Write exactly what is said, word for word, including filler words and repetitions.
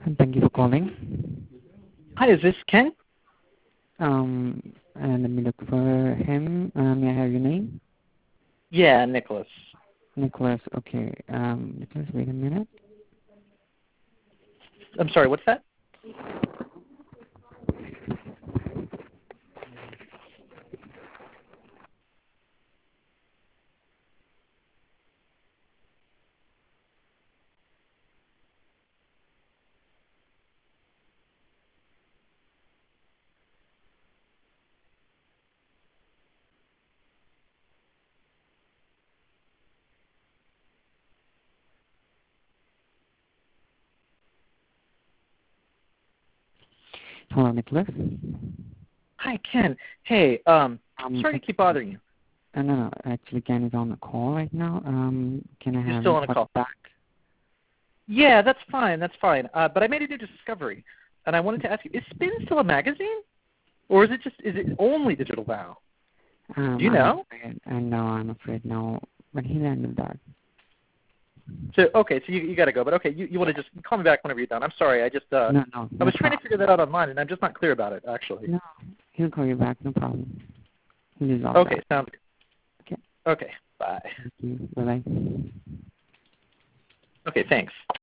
And thank you for calling. Hi, is this Ken? Um, and let me look for him. Uh, may I have your name? Yeah, Nicholas. Nicholas. Okay. Um, Nicholas, wait a minute. I'm sorry, what's that? Hello, Nicholas. Hi, Ken. Hey, um, Um, sorry to keep bothering you. uh, no, no. Actually, Ken is on the call right now. Um, can I You're have still him on a call call. back? Yeah, that's fine, that's fine. Uh, but I made a new discovery, and I wanted to ask you, is Spin still a magazine? Or is it just, is it only Digital Vow? Um, Do you I'm know? afraid. Uh, no, I'm afraid no. But he'll handle that. So, okay, so you, you got to go. But, okay, you, you want to just call me back whenever you're done. I'm sorry, I just, uh, No, no, I no was trying to problem. figure that out online, and I'm just not clear about it, actually. No, he'll call you back. No problem. He'll resolve Okay, that. sounds good. Okay. Okay, bye. Thank you. Bye bye. Okay, thanks.